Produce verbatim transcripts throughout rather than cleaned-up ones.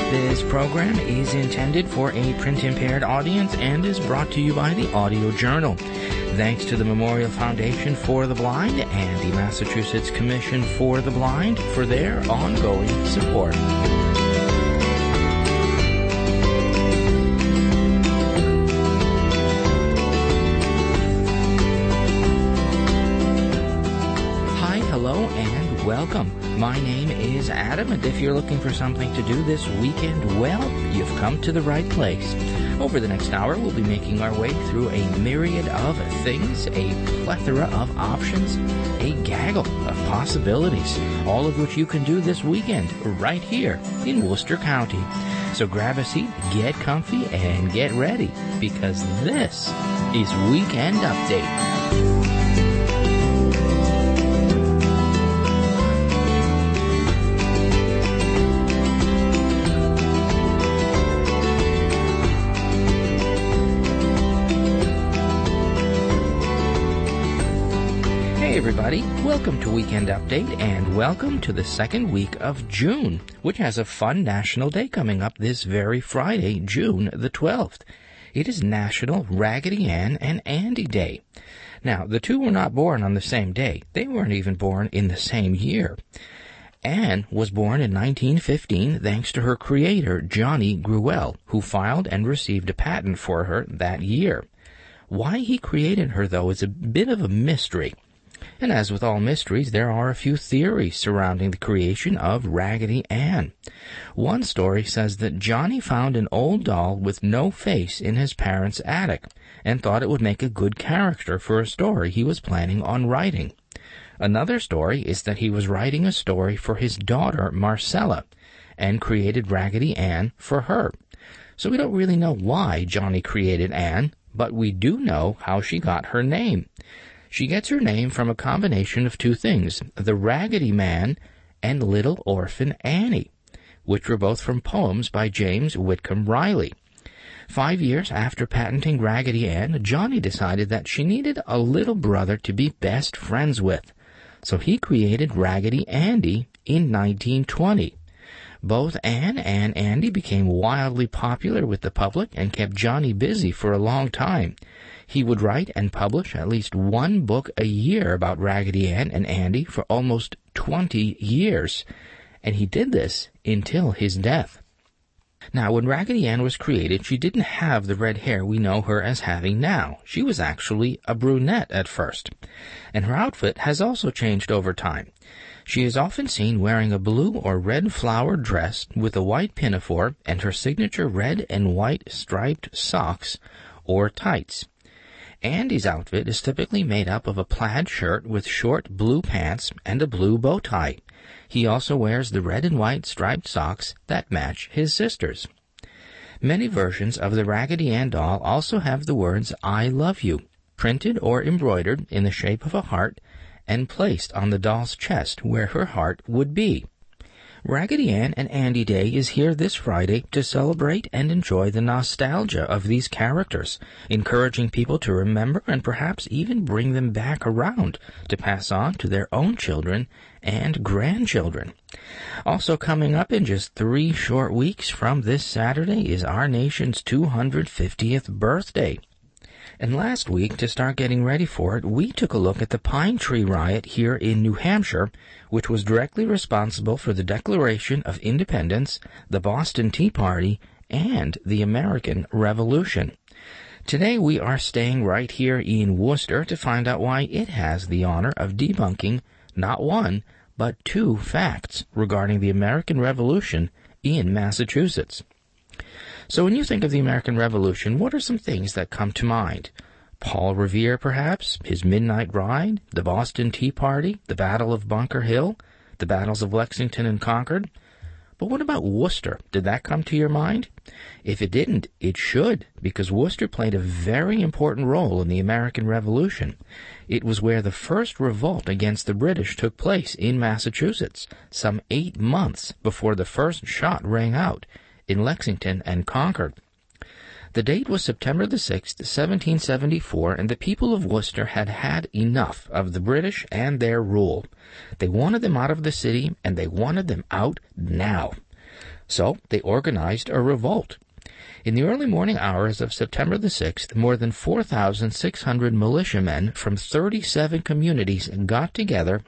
This program is intended for a print-impaired audience and is brought to you by the Audio Journal. Thanks to the Memorial Foundation for the Blind and the Massachusetts Commission for the Blind for their ongoing support. Hi, hello, and welcome. My name is Adam, and if you're looking for something to do this weekend, well, you've come to the right place. Over the next hour, we'll be making our way through a myriad of things, a plethora of options, a gaggle of possibilities, all of which you can do this weekend right here in Worcester County. So grab a seat, get comfy, and get ready, because this is Weekend Update. Everybody, welcome to Weekend Update, and welcome to the second week of June, which has a fun national day coming up this very Friday, June the twelfth. It is National Raggedy Ann and Andy Day. Now, the two were not born on the same day. They weren't even born in the same year. Ann was born in nineteen fifteen thanks to her creator, Johnny Gruelle, who filed and received a patent for her that year. Why he created her, though, is a bit of a mystery. And as with all mysteries, there are a few theories surrounding the creation of Raggedy Ann. One story says that Johnny found an old doll with no face in his parents' attic and thought it would make a good character for a story he was planning on writing. Another story is that he was writing a story for his daughter, Marcella, and created Raggedy Ann for her. So we don't really know why Johnny created Ann, but we do know how she got her name. She gets her name from a combination of two things, the Raggedy Man and Little Orphan Annie, which were both from poems by James Whitcomb Riley. Five years after patenting Raggedy Ann, Johnny decided that she needed a little brother to be best friends with, so he created Raggedy Andy in nineteen twenty. Both Ann and Andy became wildly popular with the public and kept Johnny busy for a long time. He would write and publish at least one book a year about Raggedy Ann and Andy for almost twenty years, and he did this until his death. Now, when Raggedy Ann was created, she didn't have the red hair we know her as having now. She was actually a brunette at first, and her outfit has also changed over time. She is often seen wearing a blue or red flowered dress with a white pinafore and her signature red and white striped socks or tights. Andy's outfit is typically made up of a plaid shirt with short blue pants and a blue bow tie. He also wears the red and white striped socks that match his sister's. Many versions of the Raggedy Ann doll also have the words "I love you" printed or embroidered in the shape of a heart and placed on the doll's chest where her heart would be. Raggedy Ann and Andy Day is here this Friday to celebrate and enjoy the nostalgia of these characters, encouraging people to remember and perhaps even bring them back around to pass on to their own children and grandchildren. Also coming up in just three short weeks from this Saturday is our nation's two hundred fiftieth birthday. And last week, to start getting ready for it, we took a look at the Pine Tree Riot here in New Hampshire, which was directly responsible for the Declaration of Independence, the Boston Tea Party, and the American Revolution. Today we are staying right here in Worcester to find out why it has the honor of debunking not one, but two facts regarding the American Revolution in Massachusetts. So when you think of the American Revolution, what are some things that come to mind? Paul Revere, perhaps, his midnight ride, the Boston Tea Party, the Battle of Bunker Hill, the battles of Lexington and Concord? But what about Worcester? Did that come to your mind? If it didn't, it should, because Worcester played a very important role in the American Revolution. It was where the first revolt against the British took place in Massachusetts, some eight months before the first shot rang out in Lexington and Concord. The date was September the sixth, seventeen seventy-four, and the people of Worcester had had enough of the British and their rule. They wanted them out of the city, and they wanted them out now. So they organized a revolt. In the early morning hours of September the sixth, more than four thousand six hundred militiamen from thirty-seven communities got together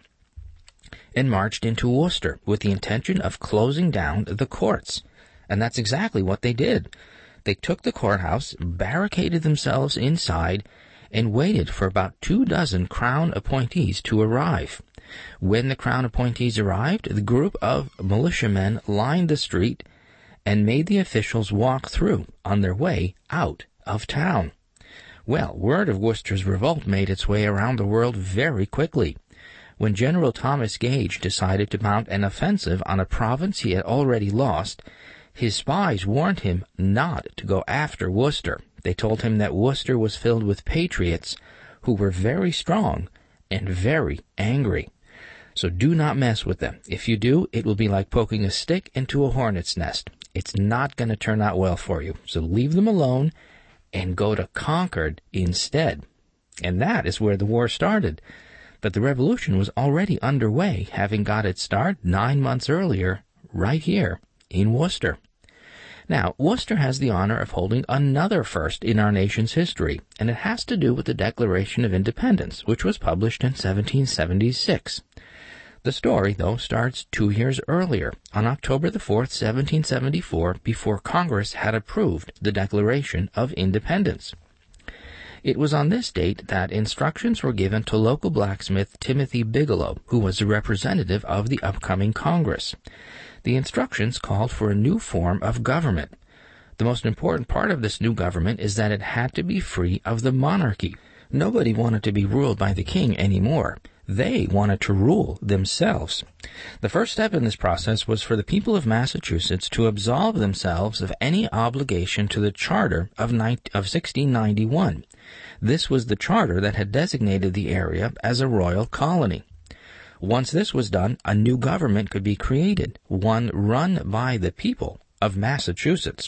and marched into Worcester with the intention of closing down the courts. And that's exactly what they did. They took the courthouse, barricaded themselves inside, and waited for about two dozen Crown appointees to arrive. When the Crown appointees arrived, the group of militiamen lined the street and made the officials walk through on their way out of town. Well, word of Worcester's revolt made its way around the world very quickly. When General Thomas Gage decided to mount an offensive on a province he had already lost, his spies warned him not to go after Worcester. They told him that Worcester was filled with patriots who were very strong and very angry. So do not mess with them. If you do, it will be like poking a stick into a hornet's nest. It's not going to turn out well for you. So leave them alone and go to Concord instead. And that is where the war started. But the revolution was already underway, having got its start nine months earlier, right here in Worcester. Now, Worcester has the honor of holding another first in our nation's history, and it has to do with the Declaration of Independence, which was published in seventeen seventy-six. The story, though, starts two years earlier, on October the fourth, seventeen seventy-four, before Congress had approved the Declaration of Independence. It was on this date that instructions were given to local blacksmith Timothy Bigelow, who was a representative of the upcoming Congress. The instructions called for a new form of government. The most important part of this new government is that it had to be free of the monarchy. Nobody wanted to be ruled by the king anymore. They wanted to rule themselves. The first step in this process was for the people of Massachusetts to absolve themselves of any obligation to the Charter of sixteen ninety-one. This was the charter that had designated the area as a royal colony. Once this was done, a new government could be created, one run by the people of Massachusetts.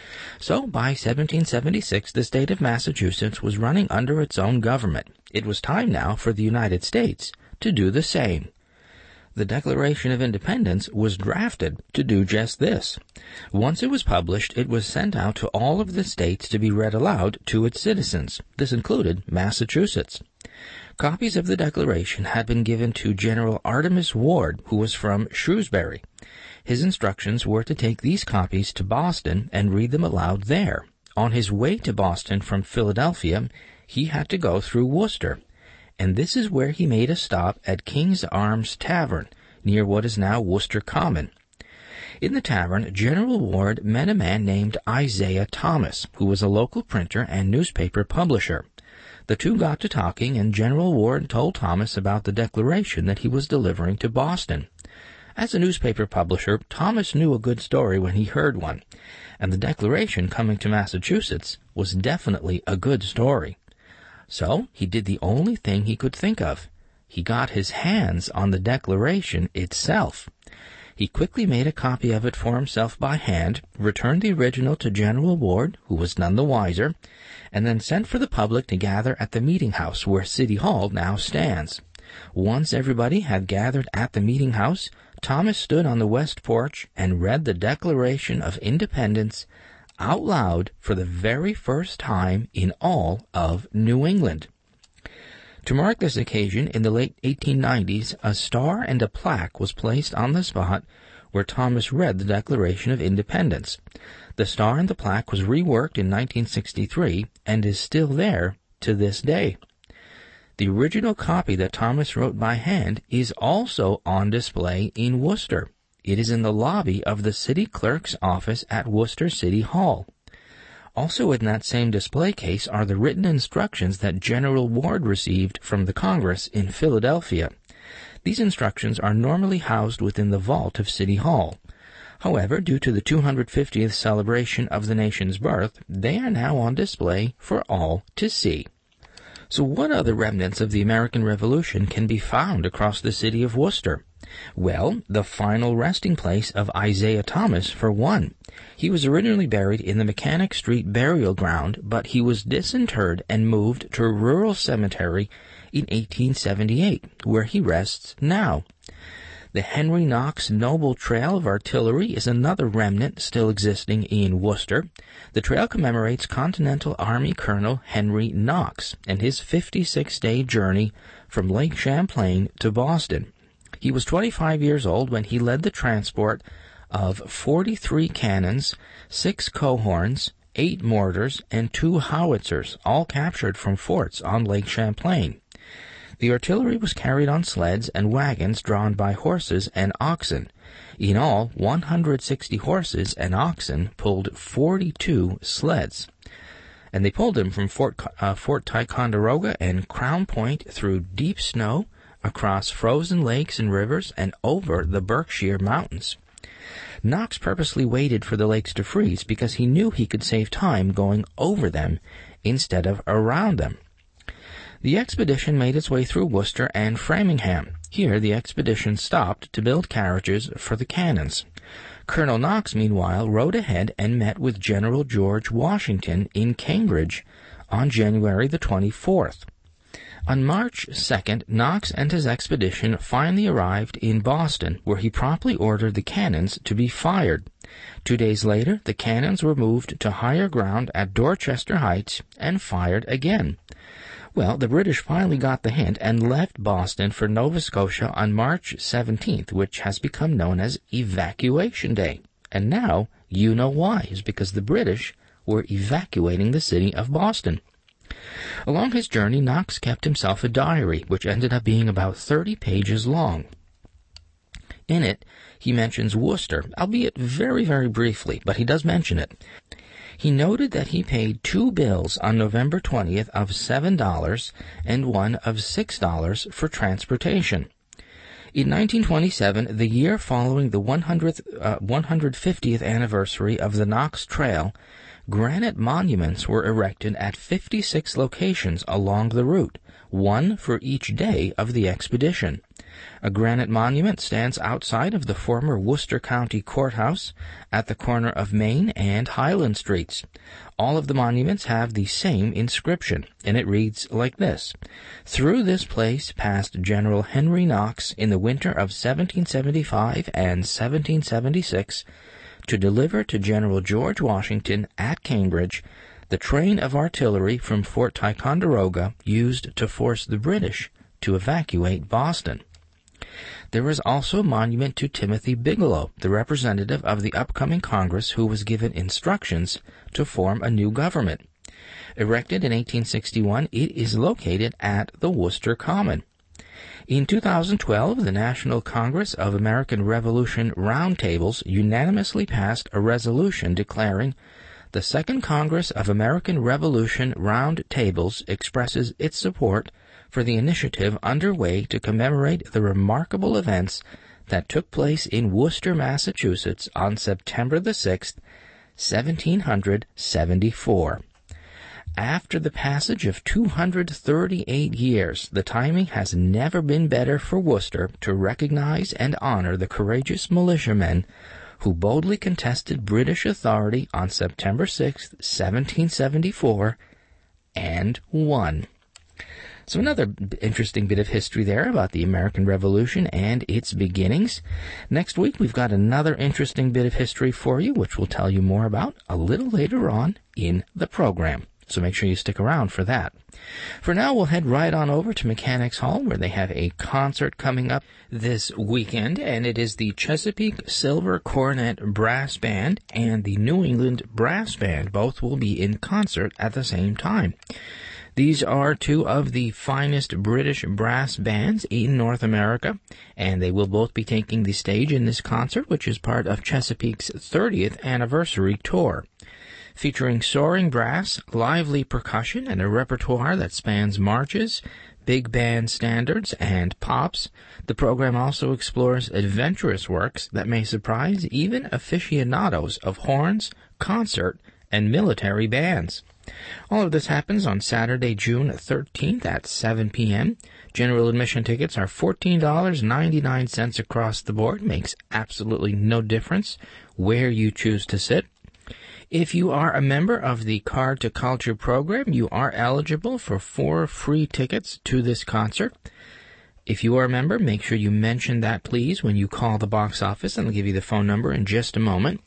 So by seventeen seventy-six, the state of Massachusetts was running under its own government. It was time now for the United States to do the same. The Declaration of Independence was drafted to do just this. Once it was published, it was sent out to all of the states to be read aloud to its citizens. This included Massachusetts. Copies of the Declaration had been given to General Artemas Ward, who was from Shrewsbury. His instructions were to take these copies to Boston and read them aloud there. On his way to Boston from Philadelphia, he had to go through Worcester, and this is where he made a stop at King's Arms Tavern, near what is now Worcester Common. In the tavern, General Ward met a man named Isaiah Thomas, who was a local printer and newspaper publisher. The two got to talking, and General Ward told Thomas about the declaration that he was delivering to Boston. As a newspaper publisher, Thomas knew a good story when he heard one, and the declaration coming to Massachusetts was definitely a good story. So he did the only thing he could think of. He got his hands on the declaration itself. He quickly made a copy of it for himself by hand, returned the original to General Ward, who was none the wiser, and then sent for the public to gather at the meeting house where City Hall now stands. Once everybody had gathered at the meeting house, Thomas stood on the west porch and read the Declaration of Independence out loud for the very first time in all of New England. To mark this occasion, in the late eighteen nineties, a star and a plaque was placed on the spot where Thomas read the Declaration of Independence. The star and the plaque was reworked in nineteen sixty-three and is still there to this day. The original copy that Thomas wrote by hand is also on display in Worcester. It is in the lobby of the city clerk's office at Worcester City Hall. Also in that same display case are the written instructions that General Ward received from the Congress in Philadelphia. These instructions are normally housed within the vault of City Hall. However, due to the two hundred fiftieth celebration of the nation's birth, they are now on display for all to see. So what other remnants of the American Revolution can be found across the city of Worcester? Well, the final resting place of Isaiah Thomas, for one. He was originally buried in the Mechanic Street burial ground, but he was disinterred and moved to a rural cemetery in eighteen seventy-eight, where he rests now. The Henry Knox Noble Trail of Artillery is another remnant still existing in Worcester. The trail commemorates Continental Army Colonel Henry Knox and his fifty-six day journey from Lake Champlain to Boston. He was twenty-five years old when he led the transport of forty-three cannons, six cohorns, eight mortars, and two howitzers, all captured from forts on Lake Champlain. The artillery was carried on sleds and wagons drawn by horses and oxen. In all, one hundred sixty horses and oxen pulled forty-two sleds. And they pulled them from Fort, uh, Fort Ticonderoga and Crown Point through deep snow, across frozen lakes and rivers, and over the Berkshire Mountains. Knox purposely waited for the lakes to freeze because he knew he could save time going over them instead of around them. The expedition made its way through Worcester and Framingham. Here the expedition stopped to build carriages for the cannons. Colonel Knox, meanwhile, rode ahead and met with General George Washington in Cambridge on January the twenty-fourth. On March second, Knox and his expedition finally arrived in Boston, where he promptly ordered the cannons to be fired. Two days later, the cannons were moved to higher ground at Dorchester Heights and fired again. Well, the British finally got the hint and left Boston for Nova Scotia on March seventeenth, which has become known as Evacuation Day. And now you know why. It's because the British were evacuating the city of Boston. Along his journey, Knox kept himself a diary, which ended up being about thirty pages long. In it, he mentions Worcester, albeit very, very briefly, but he does mention it. He noted that he paid two bills on November twentieth of seven dollars and one of six dollars for transportation. In nineteen twenty-seven, the year following the one hundredth, uh, one hundred fiftieth anniversary of the Knox Trail, granite monuments were erected at fifty-six locations along the route, one for each day of the expedition. A granite monument stands outside of the former Worcester County Courthouse at the corner of Main and Highland Streets. All of the monuments have the same inscription, and it reads like this: "Through this place passed General Henry Knox in the winter of seventeen seventy-five and seventeen seventy-six to deliver to General George Washington at Cambridge the train of artillery from Fort Ticonderoga used to force the British to evacuate Boston." There is also a monument to Timothy Bigelow, the representative of the upcoming Congress who was given instructions to form a new government. Erected in eighteen sixty-one, it is located at the Worcester Common. In two thousand twelve, the National Congress of American Revolution Roundtables unanimously passed a resolution declaring the Second Congress of American Revolution Roundtables expresses its support for the initiative underway to commemorate the remarkable events that took place in Worcester, Massachusetts on September the sixth, seventeen seventy-four. After the passage of two hundred thirty-eight years, the timing has never been better for Worcester to recognize and honor the courageous militiamen who boldly contested British authority on September sixth, seventeen seventy-four, and won. So another interesting bit of history there about the American Revolution and its beginnings. Next week, we've got another interesting bit of history for you, which we'll tell you more about a little later on in the program. So make sure you stick around for that. For now, we'll head right on over to Mechanics Hall, where they have a concert coming up this weekend, and it is the Chesapeake Silver Cornet Brass Band and the New England Brass Band. Both will be in concert at the same time. These are two of the finest British brass bands in North America, and they will both be taking the stage in this concert, which is part of Chesapeake's thirtieth anniversary tour. Featuring soaring brass, lively percussion, and a repertoire that spans marches, big band standards, and pops, the program also explores adventurous works that may surprise even aficionados of horns, concert, and military bands. All of this happens on Saturday, June thirteenth at seven p.m. General admission tickets are fourteen dollars and ninety-nine cents across the board. Makes absolutely no difference where you choose to sit. If you are a member of the Card to Culture program, you are eligible for four free tickets to this concert. If you are a member, make sure you mention that, please, when you call the box office, and I'll give you the phone number in just a moment.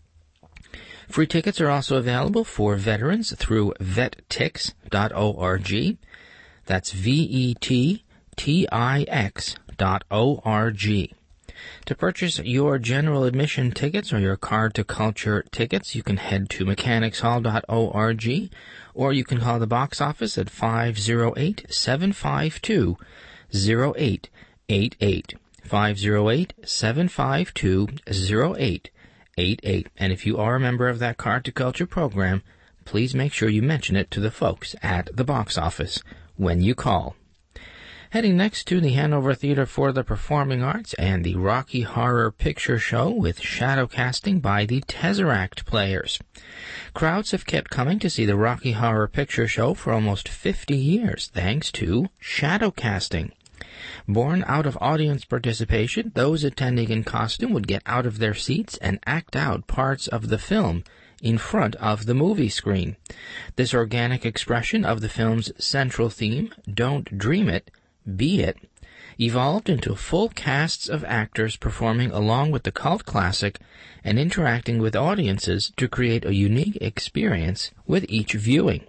Free tickets are also available for veterans through vet tix dot org. That's V E T T I X dot O R G. To purchase your general admission tickets or your Card to Culture tickets, you can head to mechanics hall dot org, or you can call the box office at five oh eight, seven five two, oh eight eight eight. five oh eight, seven five two, oh eight eight eight. And if you are a member of that Card to Culture program, please make sure you mention it to the folks at the box office when you call. Heading next to the Hanover Theater for the Performing Arts and the Rocky Horror Picture Show with shadow casting by the Tesseract Players. Crowds have kept coming to see the Rocky Horror Picture Show for almost fifty years, thanks to shadow casting. Born out of audience participation, those attending in costume would get out of their seats and act out parts of the film in front of the movie screen. This organic expression of the film's central theme, Don't Dream It, Be It, evolved into full casts of actors performing along with the cult classic and interacting with audiences to create a unique experience with each viewing.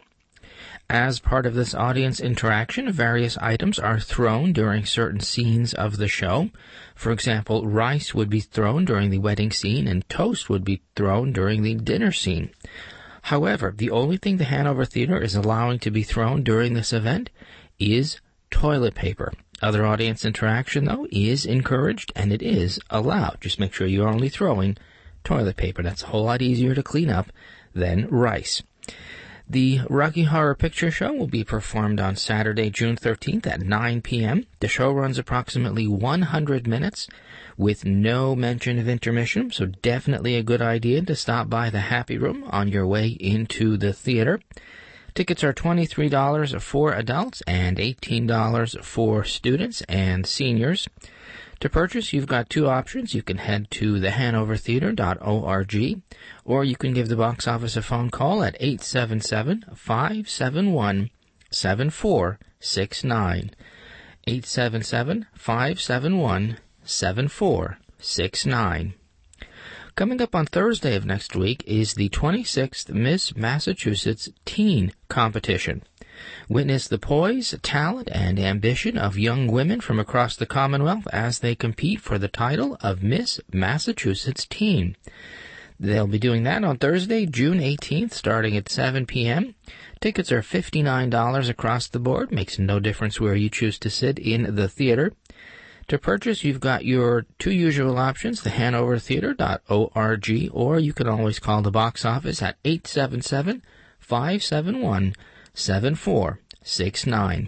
As part of this audience interaction, various items are thrown during certain scenes of the show. For example, rice would be thrown during the wedding scene and toast would be thrown during the dinner scene. However, the only thing the Hanover Theater is allowing to be thrown during this event is toilet paper. Other audience interaction, though, is encouraged and it is allowed. Just make sure you're only throwing toilet paper. That's a whole lot easier to clean up than rice. The Rocky Horror Picture Show will be performed on Saturday, June thirteenth at nine p.m. The show runs approximately one hundred minutes with no mention of intermission, so definitely a good idea to stop by the Happy Room on your way into the theater. Tickets are twenty-three dollars for adults and eighteen dollars for students and seniors. To purchase, you've got two options. You can head to the hanover theater dot org, or you can give the box office a phone call at eight seven seven, five seven one, seven four six nine. eight seven seven, five seven one, seven four six nine. Coming up on Thursday of next week is the twenty-sixth Miss Massachusetts Teen Competition. Witness the poise, talent, and ambition of young women from across the Commonwealth as they compete for the title of Miss Massachusetts Teen. They'll be doing that on Thursday, June eighteenth, starting at seven p.m. Tickets are fifty-nine dollars across the board. Makes no difference where you choose to sit in the theater. To purchase, you've got your two usual options, the hanover theater dot org, or you can always call the box office at eight seven seven, five seven one, seven four six nine.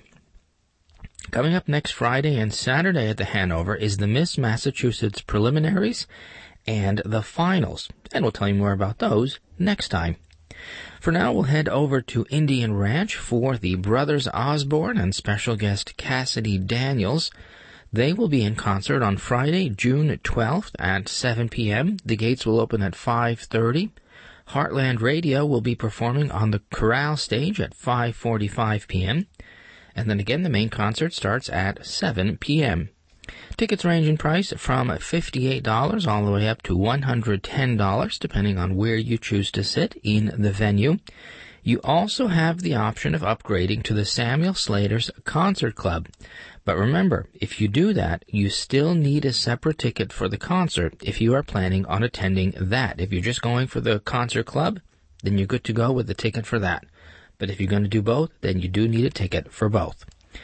Coming up next Friday and Saturday at the Hanover is the Miss Massachusetts preliminaries and the finals, and we'll tell you more about those next time. For now, we'll head over to Indian Ranch for the Brothers Osborne and special guest Cassidy Daniels. They will be in concert on Friday, June twelfth at seven p.m. The gates will open at five thirty. Heartland Radio will be performing on the Corral stage at five forty-five p.m. And then again, the main concert starts at seven p.m. Tickets range in price from fifty-eight dollars all the way up to one hundred ten dollars, depending on where you choose to sit in the venue. You also have the option of upgrading to the Samuel Slater's Concert Club. But remember, if you do that, you still need a separate ticket for the concert if you are planning on attending that. If you're just going for the concert club, then you're good to go with the ticket for that. But if you're going to do both, then you do need a ticket for both.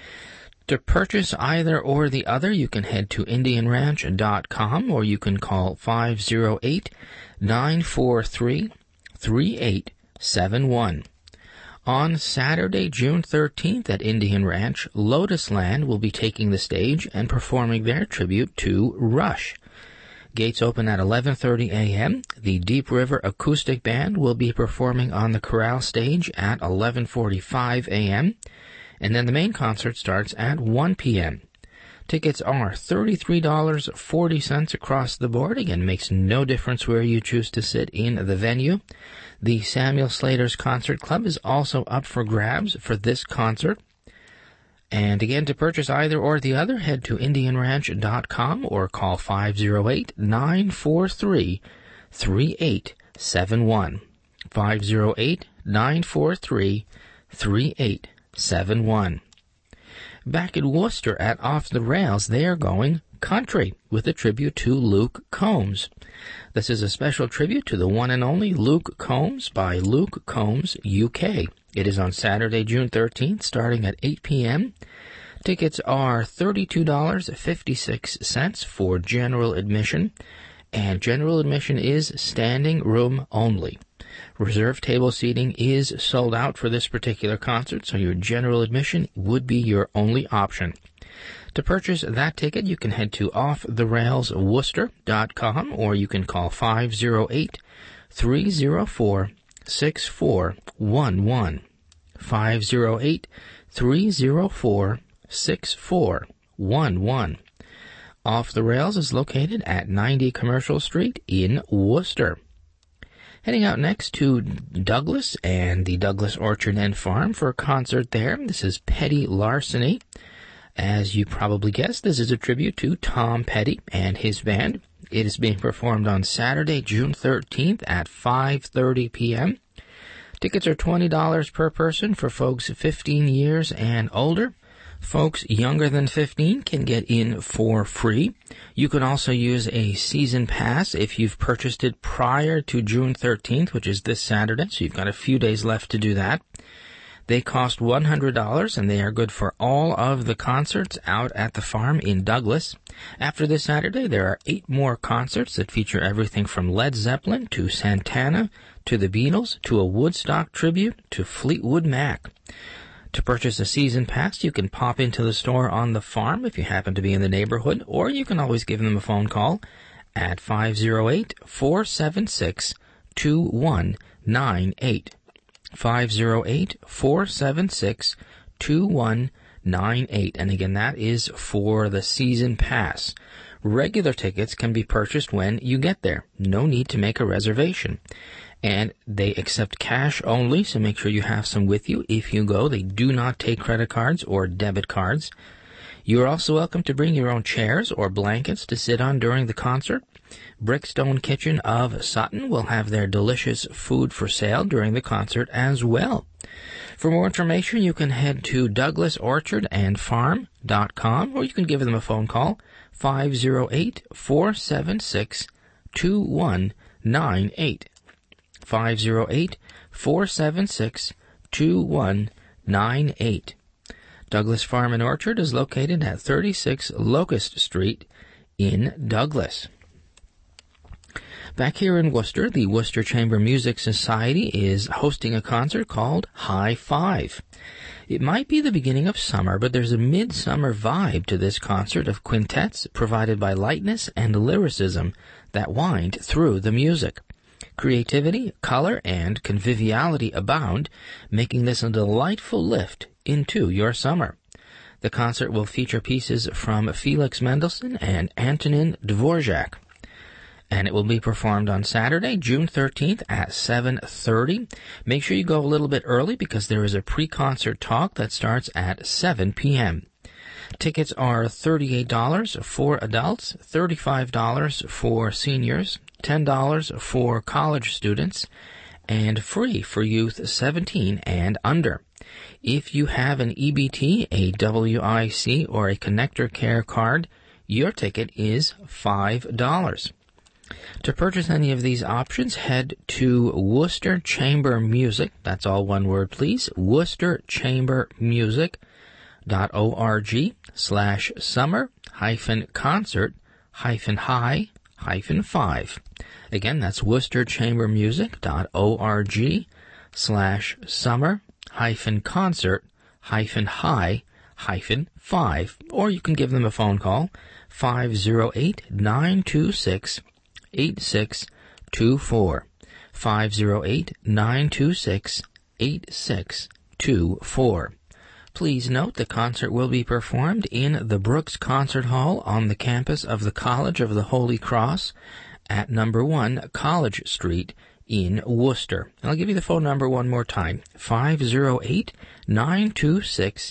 To purchase either or the other, you can head to indian ranch dot com or you can call five oh eight, nine four three, three eight seven one. On Saturday, June thirteenth at Indian Ranch, Lotus Land will be taking the stage and performing their tribute to Rush. Gates open at eleven thirty a.m. The Deep River Acoustic Band will be performing on the Corral stage at eleven forty-five a.m. And then the main concert starts at one p.m. Tickets are thirty-three dollars and forty cents across the board. Again, makes no difference where you choose to sit in the venue. The Samuel Slater's Concert Club is also up for grabs for this concert. And again, to purchase either or the other, head to indian ranch dot com or call five oh eight, nine four three, three eight seven one. five oh eight, nine four three, three eight seven one. Back in Worcester at Off the Rails, they are going country with a tribute to Luke Combs. This is a special tribute to the one and only Luke Combs by Luke Combs U K. It is on Saturday, June thirteenth, starting at eight p.m. Tickets are thirty-two dollars and fifty-six cents for general admission, and general admission is standing room only. Reserved table seating is sold out for this particular concert, so your general admission would be your only option. To purchase that ticket, you can head to off the rails worcester dot com, or you can call five oh eight, three oh four, six four one one. five oh eight, three oh four, six four one one. Off the Rails is located at ninety Commercial Street in Worcester. Heading out next to Douglas and the Douglas Orchard and Farm for a concert there. This is Petty Larceny. As you probably guessed, this is a tribute to Tom Petty and his band. It is being performed on Saturday, June thirteenth at five thirty p.m. Tickets are twenty dollars per person for folks fifteen years and older. Folks younger than fifteen can get in for free. You can also use a season pass if you've purchased it prior to June thirteenth, which is this Saturday, so you've got a few days left to do that. They cost one hundred dollars, and they are good for all of the concerts out at the farm in Douglas. After this Saturday, there are eight more concerts that feature everything from Led Zeppelin to Santana to the Beatles to a Woodstock tribute to Fleetwood Mac. To purchase a season pass, you can pop into the store on the farm if you happen to be in the neighborhood, or you can always give them a phone call at five oh eight, four seven six, two one nine eight. five oh eight, four seven six, two one nine eight. And again, that is for the season pass. Regular tickets can be purchased when you get there. No need to make a reservation. And they accept cash only, so make sure you have some with you if you go. They do not take credit cards or debit cards. You are also welcome to bring your own chairs or blankets to sit on during the concert. Brickstone Kitchen of Sutton will have their delicious food for sale during the concert as well. For more information, you can head to douglas orchard and farm dot com, or you can give them a phone call, five oh eight, four seven six, two one nine eight. five oh eight, four seven six, two one nine eight. Douglas Farm and Orchard is located at thirty-six Locust Street in Douglas. Back here in Worcester, the Worcester Chamber Music Society is hosting a concert called High Five. It might be the beginning of summer, but there's a midsummer vibe to this concert of quintets provided by lightness and lyricism that wind through the music. Creativity, color, and conviviality abound, making this a delightful lift into your summer. The concert will feature pieces from Felix Mendelssohn and Antonin Dvorak, and it will be performed on Saturday, June thirteenth at seven thirty. Make sure you go a little bit early because there is a pre-concert talk that starts at seven p.m. Tickets are thirty-eight dollars for adults, thirty-five dollars for seniors, ten dollars for college students, and free for youth seventeen and under. If you have an E B T, a W I C, or a Connector Care card, your ticket is five dollars. To purchase any of these options, head to Worcester Chamber Music, that's all one word please, Worcester Chamber Music dot org slash summer hyphen concert hyphen high hyphen five. Again, that's Worcester Chamber Music dot org slash summer hyphen concert hyphen high hyphen five. Or you can give them a phone call, five oh eight, nine two six, eight six two four. five oh eight, nine two six, eight six two four. Please note the concert will be performed in the Brooks Concert Hall on the campus of the College of the Holy Cross at number one College Street in Worcester. I'll give you the phone number one more time, five oh eight, nine two six,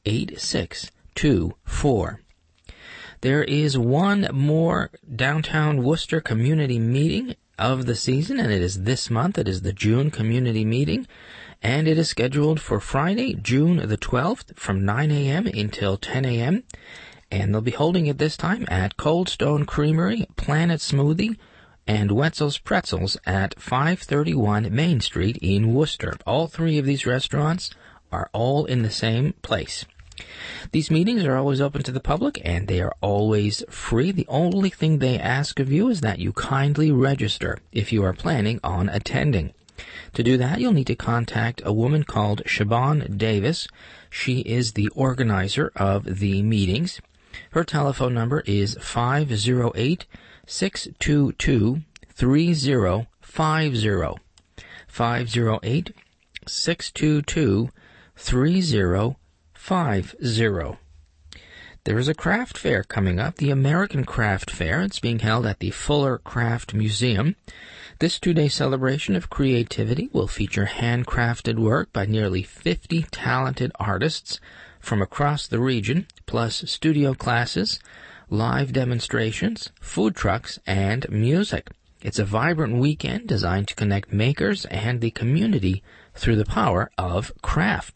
eight six two four. There is one more Downtown Worcester community meeting of the season, and it is this month. It is the June community meeting, and it is scheduled for Friday, June the twelfth, from nine a.m. until ten a.m., and they'll be holding it this time at Cold Stone Creamery, Planet Smoothie, and Wetzel's Pretzels at five thirty-one Main Street in Worcester. All three of these restaurants are all in the same place. These meetings are always open to the public, and they are always free. The only thing they ask of you is that you kindly register if you are planning on attending. To do that, you'll need to contact a woman called Siobhan Davis. She is the organizer of the meetings. Her telephone number is five oh eight, six two two, three oh five oh. five oh eight, six two two, three oh five oh. There is a craft fair coming up, the American Craft Fair. It's being held at the Fuller Craft Museum. This two-day celebration of creativity will feature handcrafted work by nearly fifty talented artists from across the region, plus studio classes, live demonstrations, food trucks, and music. It's a vibrant weekend designed to connect makers and the community through the power of craft.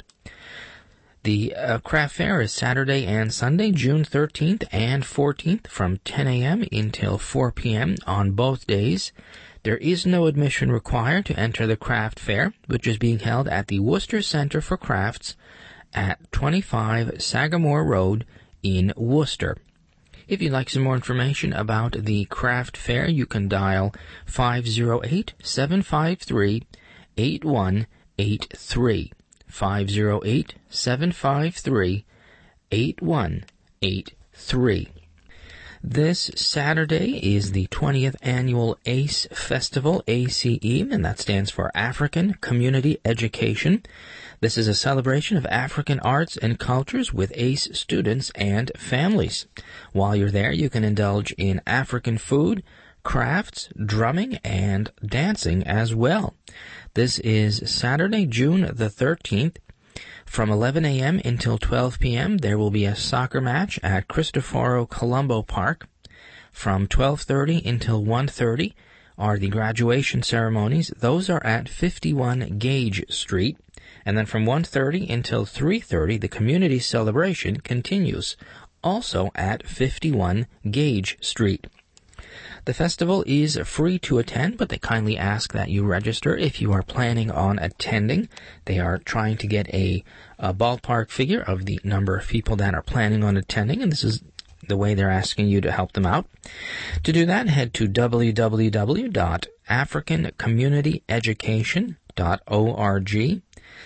The uh, craft fair is Saturday and Sunday, June thirteenth and fourteenth, from ten a.m. until four p.m. on both days. There is no admission required to enter the craft fair, which is being held at the Worcester Center for Crafts at twenty-five Sagamore Road in Worcester. If you'd like some more information about the craft fair, you can dial five oh eight, seven five three, eight one eight three. five oh eight, seven five three, eight one eight three. This Saturday is the twentieth Annual ACE Festival, A C E, and that stands for African Community Education. This is a celebration of African arts and cultures with ACE students and families. While you're there, you can indulge in African food, crafts, drumming, and dancing as well. This is Saturday, June the thirteenth. From eleven a.m. until twelve p.m., there will be a soccer match at Cristoforo Colombo Park. From twelve thirty until one thirty are the graduation ceremonies. Those are at fifty-one Gage Street. And then from one thirty until three thirty, the community celebration continues, also at fifty-one Gage Street. The festival is free to attend, but they kindly ask that you register if you are planning on attending. They are trying to get a, a ballpark figure of the number of people that are planning on attending, and this is the way they're asking you to help them out. To do that, head to w w w dot african community education dot org,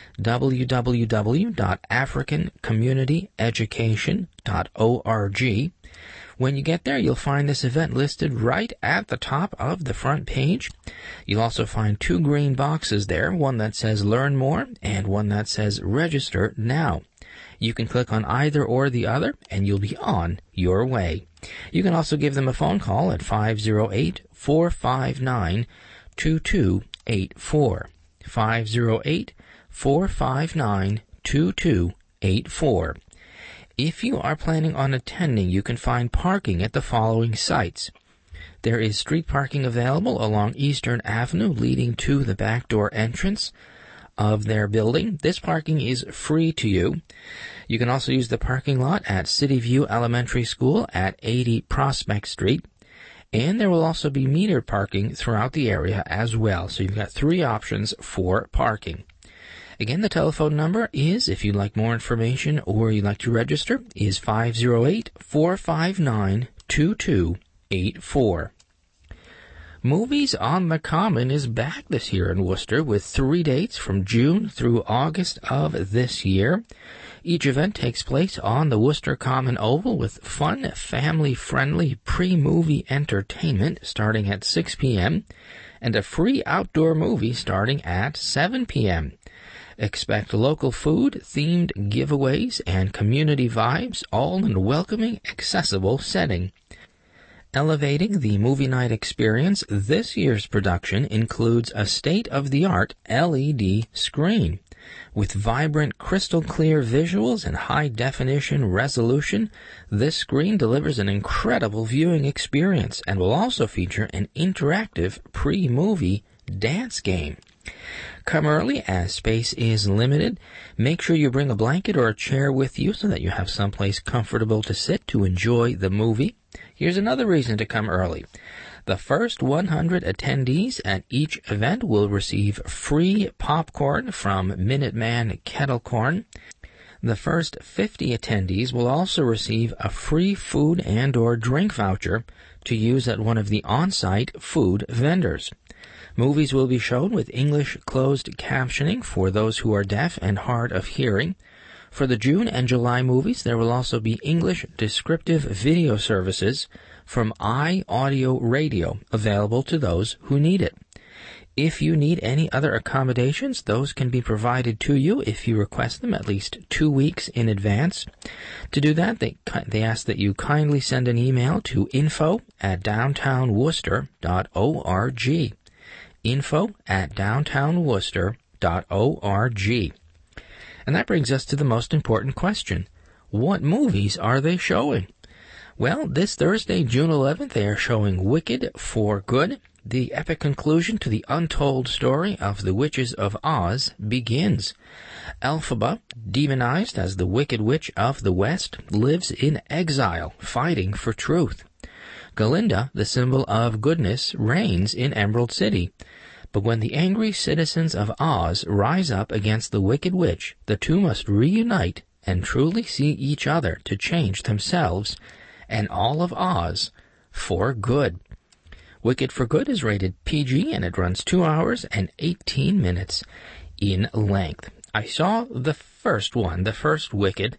w w w dot african community education dot org. When you get there, you'll find this event listed right at the top of the front page. You'll also find two green boxes there, one that says Learn More and one that says Register Now. You can click on either or the other, and you'll be on your way. You can also give them a phone call at five oh eight, four five nine, two two eight four. five oh eight, four five nine, two two eight four. If you are planning on attending, you can find parking at the following sites. There is street parking available along Eastern Avenue leading to the back door entrance of their building. This parking is free to you. You can also use the parking lot at City View Elementary School at eighty Prospect Street. And there will also be metered parking throughout the area as well. So you've got three options for parking. Again, the telephone number is, if you'd like more information or you'd like to register, is five oh eight, four five nine, two two eight four. Movies on the Common is back this year in Worcester with three dates from June through August of this year. Each event takes place on the Worcester Common Oval with fun, family-friendly pre-movie entertainment starting at six p.m. and a free outdoor movie starting at seven p.m. Expect local food, themed giveaways, and community vibes, all in a welcoming, accessible setting. Elevating the movie night experience, this year's production includes a state-of-the-art L E D screen. With vibrant, crystal-clear visuals and high-definition resolution, this screen delivers an incredible viewing experience and will also feature an interactive pre-movie dance game. Come early as space is limited. Make sure you bring a blanket or a chair with you so that you have someplace comfortable to sit to enjoy the movie. Here's another reason to come early. The first one hundred attendees at each event will receive free popcorn from Minuteman Kettle Corn. The first fifty attendees will also receive a free food and or drink voucher to use at one of the on-site food vendors. Movies will be shown with English closed captioning for those who are deaf and hard of hearing. For the June and July movies, there will also be English descriptive video services from iAudio Radio available to those who need it. If you need any other accommodations, those can be provided to you if you request them at least two weeks in advance. To do that, they, they ask that you kindly send an email to info at downtown worcester dot org. info at downtown worcester dot org. And that brings us to the most important question. What movies are they showing? Well, this Thursday, June eleventh, they are showing Wicked for Good. The epic conclusion to the untold story of the Witches of Oz begins. Elphaba, demonized as the Wicked Witch of the West, lives in exile, fighting for truth. Galinda, the symbol of goodness, reigns in Emerald City. But when the angry citizens of Oz rise up against the Wicked Witch, the two must reunite and truly see each other to change themselves and all of Oz for good. Wicked for Good is rated P G, and it runs two hours and eighteen minutes in length. I saw the first one, the first Wicked.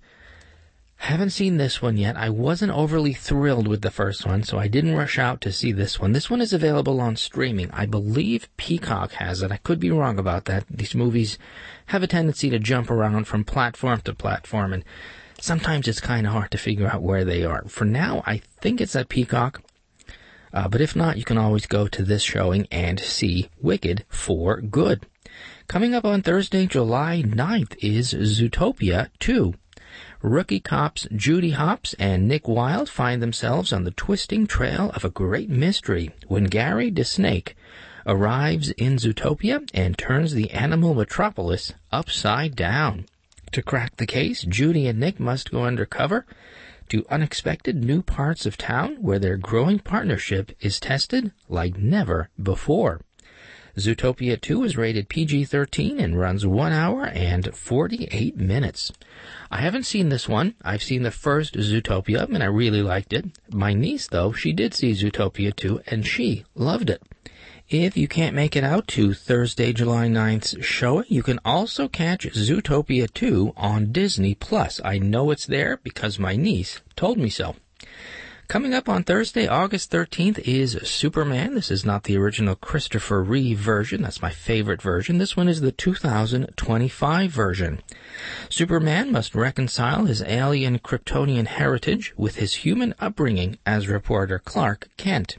Haven't seen this one yet. I wasn't overly thrilled with the first one, so I didn't rush out to see this one. This one is available on streaming. I believe Peacock has it. I could be wrong about that. These movies have a tendency to jump around from platform to platform, and sometimes it's kind of hard to figure out where they are. For now, I think it's at Peacock. Uh, but if not, you can always go to this showing and see Wicked for Good. Coming up on Thursday, July ninth is Zootopia two. Rookie cops Judy Hopps and Nick Wilde find themselves on the twisting trail of a great mystery when Gary DeSnake arrives in Zootopia and turns the animal metropolis upside down. To crack the case, Judy and Nick must go undercover to unexpected new parts of town where their growing partnership is tested like never before. Zootopia two is rated P G thirteen and runs one hour and forty-eight minutes. I haven't seen this one. I've seen the first Zootopia, and I really liked it. My niece, though, she did see Zootopia two, and she loved it. If you can't make it out to Thursday, July ninth's showing, you can also catch Zootopia two on Disney Plus. I know it's there because my niece told me so. Coming up on Thursday, August thirteenth, is Superman. This is not the original Christopher Reeve version. That's my favorite version. This one is the two thousand twenty-five version. Superman must reconcile his alien Kryptonian heritage with his human upbringing as reporter Clark Kent.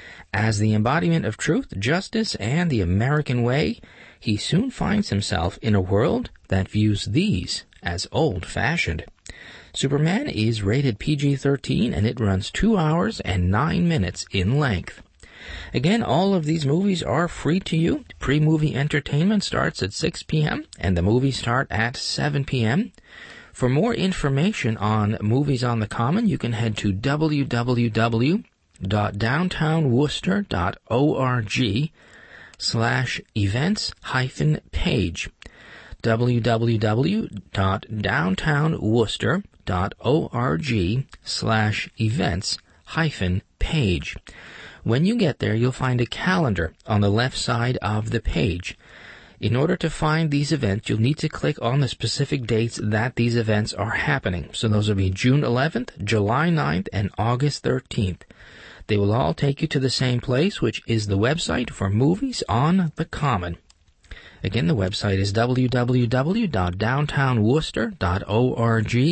As the embodiment of truth, justice, and the American way, he soon finds himself in a world that views these as old-fashioned. Superman is rated P G thirteen, and it runs two hours and nine minutes in length. Again, all of these movies are free to you. Pre-movie entertainment starts at six p.m., and the movies start at seven p.m. For more information on Movies on the Common, you can head to w w w dot downtown worcester dot org slash events hyphen page. w w w dot downtown worcester dot org slash events hyphen page. When you get there, you'll find a calendar on the left side of the page. In order to find these events, you'll need to click on the specific dates that these events are happening. So those will be June eleventh, July ninth, and August thirteenth. They will all take you to the same place, which is the website for Movies on the Common. Again, the website is w w w dot downtown worcester dot org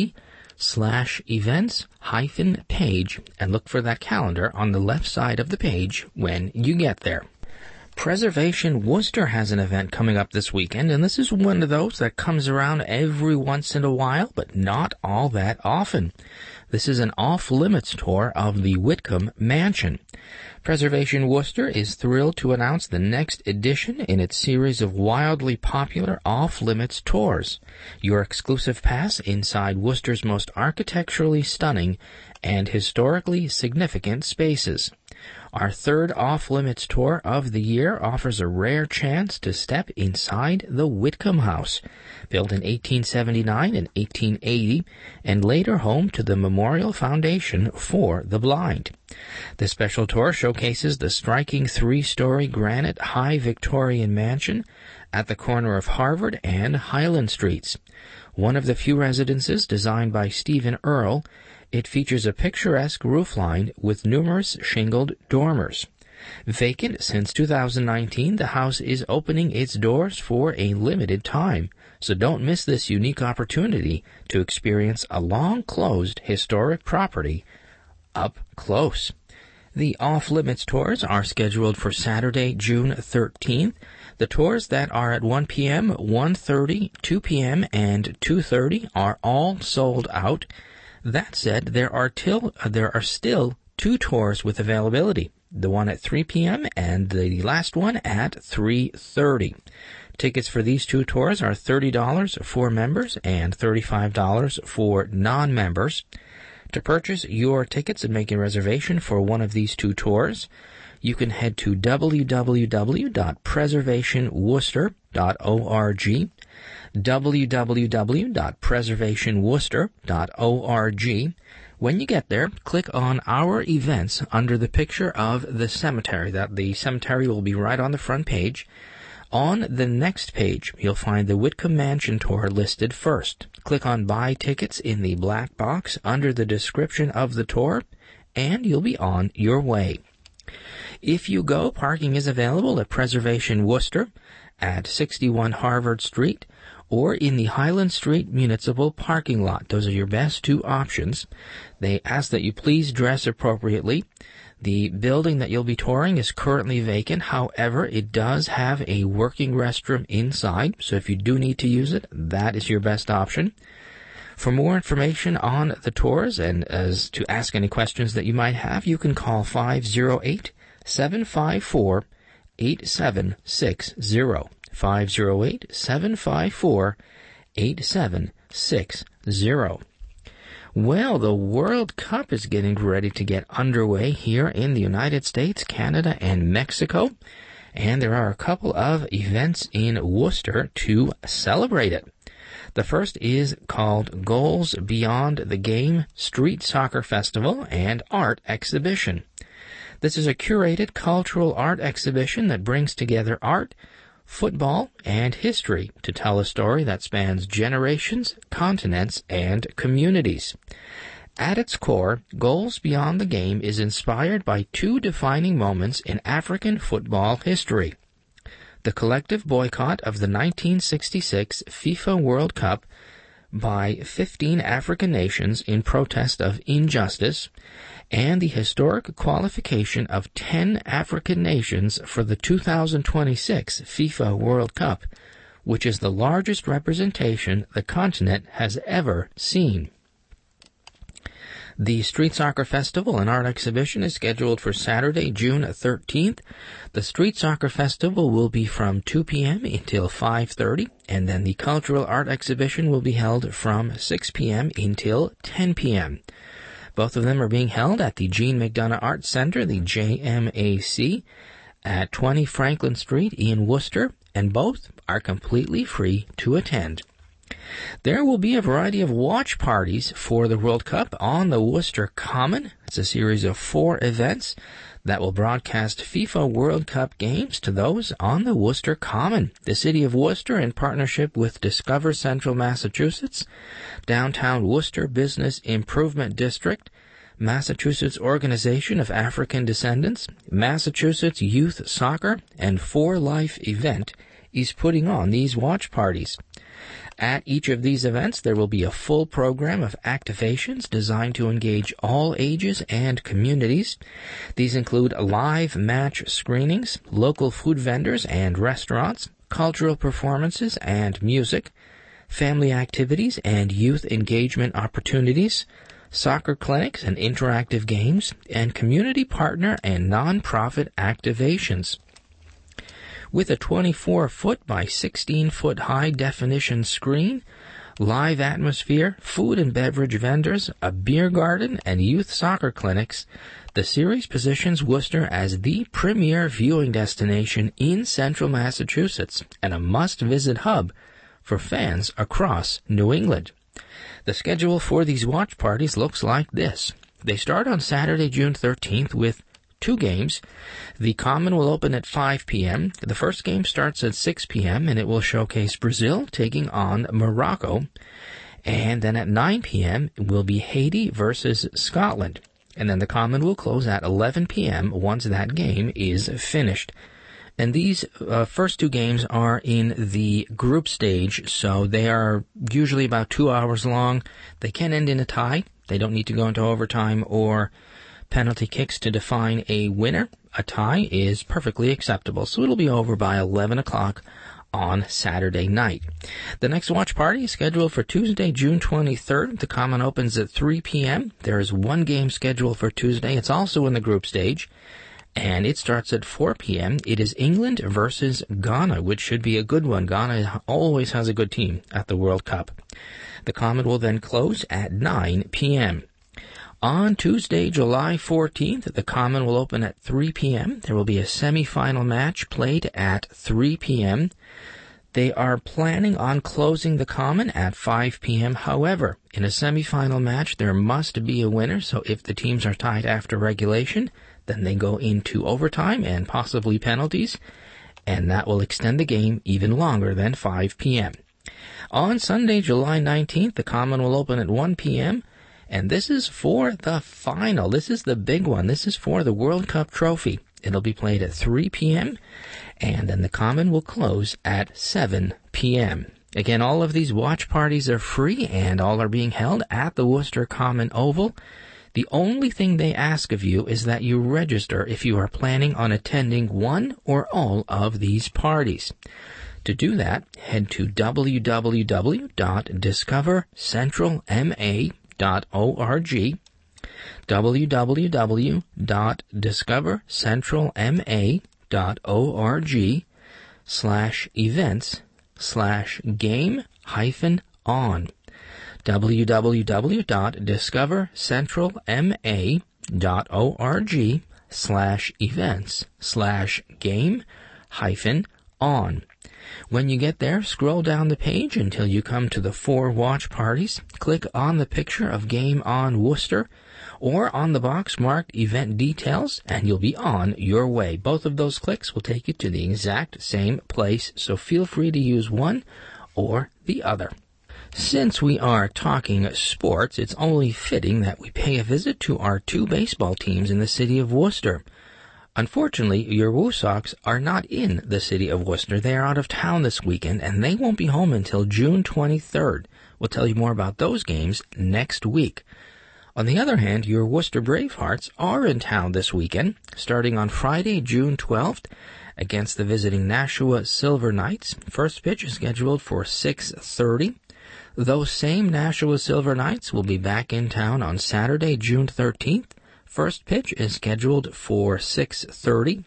slash events hyphen page and look for that calendar on the left side of the page when you get there. Preservation Worcester has an event coming up this weekend, and this is one of those that comes around every once in a while, but not all that often. This is an off-limits tour of the Whitcomb Mansion. Preservation Worcester is thrilled to announce the next edition in its series of wildly popular off-limits tours. Your exclusive pass inside Worcester's most architecturally stunning and historically significant spaces. Our third off-limits tour of the year offers a rare chance to step inside the Whitcomb House, built in eighteen seventy-nine and eighteen eighty, and later home to the Memorial Foundation for the Blind. This special tour showcases the striking three-story granite high Victorian mansion at the corner of Harvard and Highland Streets. One of the few residences designed by Stephen Earle, it features a picturesque roofline with numerous shingled dormers. Vacant since two thousand nineteen, the house is opening its doors for a limited time, so don't miss this unique opportunity to experience a long-closed historic property up close. The off-limits tours are scheduled for Saturday, June thirteenth. The tours that are at one p.m., one thirty, two p.m., and two thirty are all sold out. That said, there are, till, uh, there are still two tours with availability, the one at three p.m. and the last one at three thirty. Tickets for these two tours are thirty dollars for members and thirty-five dollars for non-members. To purchase your tickets and make a reservation for one of these two tours, you can head to w w w dot preservation worcester dot org, w w w dot preservation worcester dot org. When you get there, click on Our Events under the picture of the cemetery. That the cemetery will be right on the front page. On the next page, you'll find the Whitcomb Mansion tour listed first. Click on Buy Tickets in the black box under the description of the tour, and you'll be on your way. If you go, parking is available at Preservation Worcester at sixty-one Harvard Street or in the Highland Street Municipal Parking Lot. Those are your best two options. They ask that you please dress appropriately. The building that you'll be touring is currently vacant. However, it does have a working restroom inside, so if you do need to use it, that is your best option. For more information on the tours and as to ask any questions that you might have, you can call five oh eight, seven five four, eight seven six zero. five oh eight, seven five four, eight seven six zero. Well, the World Cup is getting ready to get underway here in the United States, Canada, and Mexico, and there are a couple of events in Worcester to celebrate it. The first is called Goals Beyond the Game Street Soccer Festival and Art Exhibition. This is a curated cultural art exhibition that brings together art, football, and history to tell a story that spans generations, continents, and communities. At its core, Goals Beyond the Game is inspired by two defining moments in African football history: the collective boycott of the nineteen sixty-six FIFA World Cup by fifteen African nations in protest of injustice, and the historic qualification of ten African nations for the two thousand twenty-six FIFA World Cup, which is the largest representation the continent has ever seen. The Street Soccer Festival and Art Exhibition is scheduled for Saturday, June thirteenth. The Street Soccer Festival will be from two p.m. until five thirty, and then the Cultural Art Exhibition will be held from six p.m. until ten p.m. Both of them are being held at the Jean McDonough Arts Center, the J M A C, at twenty Franklin Street in Worcester, and both are completely free to attend. There will be a variety of watch parties for the World Cup on the Worcester Common. It's a series of four events that will broadcast FIFA World Cup games to those on the Worcester Common. The City of Worcester, in partnership with Discover Central Massachusetts, Downtown Worcester Business Improvement District, Massachusetts Organization of African Descendants, Massachusetts Youth Soccer, and For Life event is putting on these watch parties. At each of these events, there will be a full program of activations designed to engage all ages and communities. These include live match screenings, local food vendors and restaurants, cultural performances and music, family activities and youth engagement opportunities, soccer clinics and interactive games, and community partner and non-profit activations. With a twenty-four foot by sixteen foot high-definition screen, live atmosphere, food and beverage vendors, a beer garden, and youth soccer clinics, the series positions Worcester as the premier viewing destination in central Massachusetts and a must-visit hub for fans across New England. The schedule for these watch parties looks like this. They start on Saturday, June thirteenth with two games. The Common will open at five p.m. The first game starts at six p.m. and it will showcase Brazil taking on Morocco. And then at nine p.m. it will be Haiti versus Scotland. And then the Common will close at eleven p.m. once that game is finished. And these uh, first two games are in the group stage, so they are usually about two hours long. They can end in a tie. They don't need to go into overtime or penalty kicks to define a winner. A tie is perfectly acceptable, so it'll be over by eleven o'clock on Saturday night. The next watch party is scheduled for Tuesday, June twenty-third. The Common opens at three p.m. There is one game scheduled for Tuesday. It's also in the group stage, and it starts at four p.m. It is England versus Ghana, which should be a good one. Ghana always has a good team at the World Cup. The Common will then close at nine p.m. On Tuesday, July fourteenth, the Common will open at three p.m. There will be a semifinal match played at three p.m. They are planning on closing the Common at five p.m. However, in a semifinal match, there must be a winner, so if the teams are tied after regulation, then they go into overtime and possibly penalties, and that will extend the game even longer than five p.m. On Sunday, July nineteenth, the Common will open at one p.m., and this is for the final. This is the big one. This is for the World Cup trophy. It'll be played at three p.m., and then the Common will close at seven p.m. Again, all of these watch parties are free, and all are being held at the Worcester Common Oval. The only thing they ask of you is that you register if you are planning on attending one or all of these parties. To do that, head to w w w dot discover central m a dot org, w w w dot discover central m a dot org slash events slash game hyphen on, w w w dot discover central m a dot org slash events slash game hyphen on. When you get there, scroll down the page until you come to the four watch parties. Click on the picture of Game On Worcester or on the box marked Event Details, and you'll be on your way. Both of those clicks will take you to the exact same place, so feel free to use one or the other. Since we are talking sports, it's only fitting that we pay a visit to our two baseball teams in the city of Worcester. Unfortunately, your Woo Sox are not in the city of Worcester. They are out of town this weekend, and they won't be home until June twenty-third. We'll tell you more about those games next week. On the other hand, your Worcester Bravehearts are in town this weekend, starting on Friday, June twelfth, against the visiting Nashua Silver Knights. First pitch is scheduled for six thirty. Those same Nashua Silver Knights will be back in town on Saturday, June thirteenth. First pitch is scheduled for six thirty.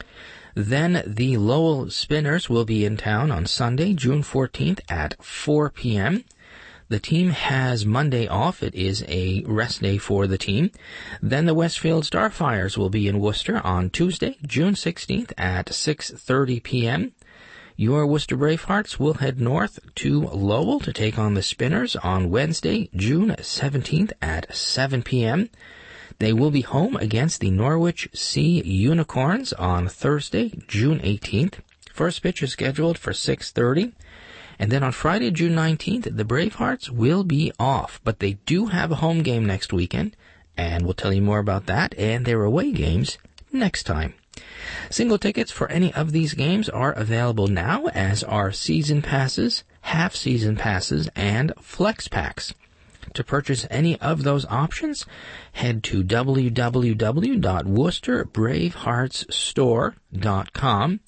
Then the Lowell Spinners will be in town on Sunday, June fourteenth at four p.m. The team has Monday off. It is a rest day for the team. Then the Westfield Starfires will be in Worcester on Tuesday, June sixteenth at six thirty p.m. Your Worcester Bravehearts will head north to Lowell to take on the Spinners on Wednesday, June seventeenth at seven p.m. They will be home against the Norwich Sea Unicorns on Thursday, June eighteenth. First pitch is scheduled for six thirty. And then on Friday, June nineteenth, the Bravehearts will be off, but they do have a home game next weekend, And we'll tell you more about that and their away games next time. Single tickets for any of these games are available now, as are season passes, half-season passes, and flex packs. To purchase any of those options, head to w w w dot worcester bravehearts store dot com,